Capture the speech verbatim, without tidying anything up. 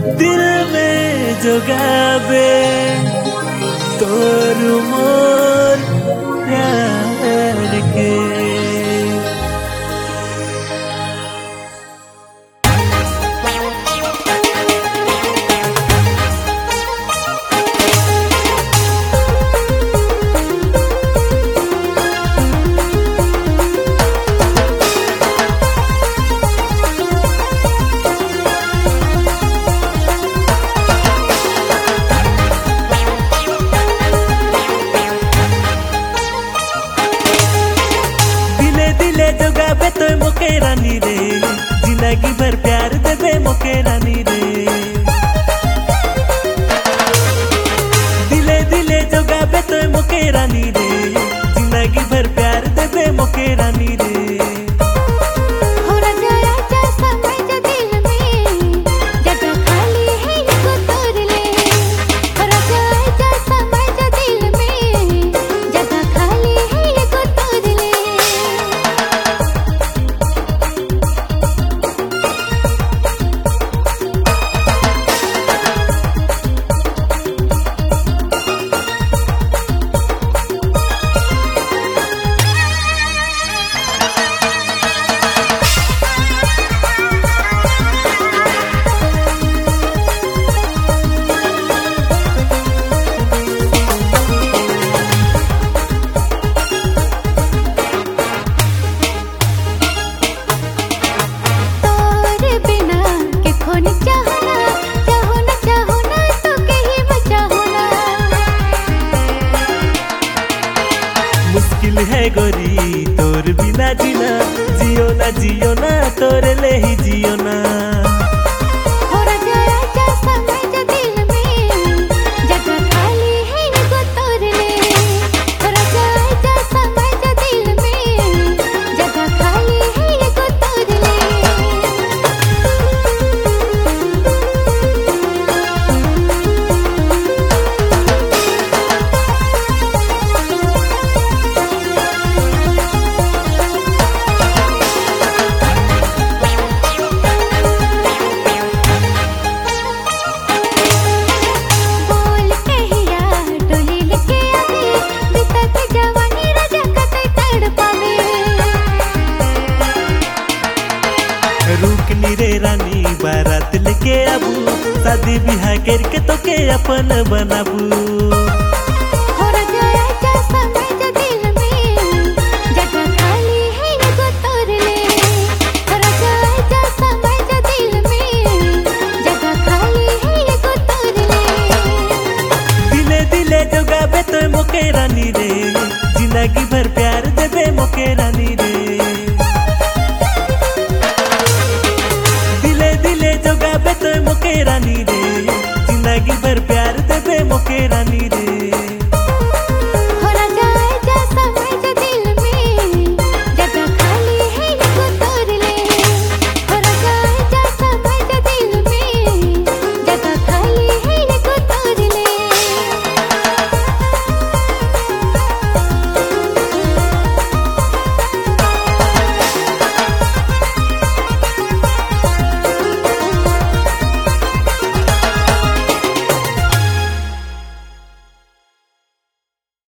दिल में जोगाबे तोर मोर प्यार के। जोगाबे तो मोके रानी रे, जिंदगी भर प्यार देबे मोके रानी रे। दिले दिले जोगाबे तो मोके रानी रे, जिंदगी भर प्यार देबे मोके रानी रे। मुश्किल है गोरी तोर बिना जीना, जियो ना जियो ना तोरे ले ही जियो ना। रुकनी रे रानी बारात लेके आबू, शादी बिहा करके तो के अपन बनाबू। दिले दिले जोगाबे तो मोके रानी रे, जिंदगी भर प्यार देबे मोके रानी रे। जोगाबे तो मोके रानी रे, जिंदगी भर प्यार देबे मोके रानी रे।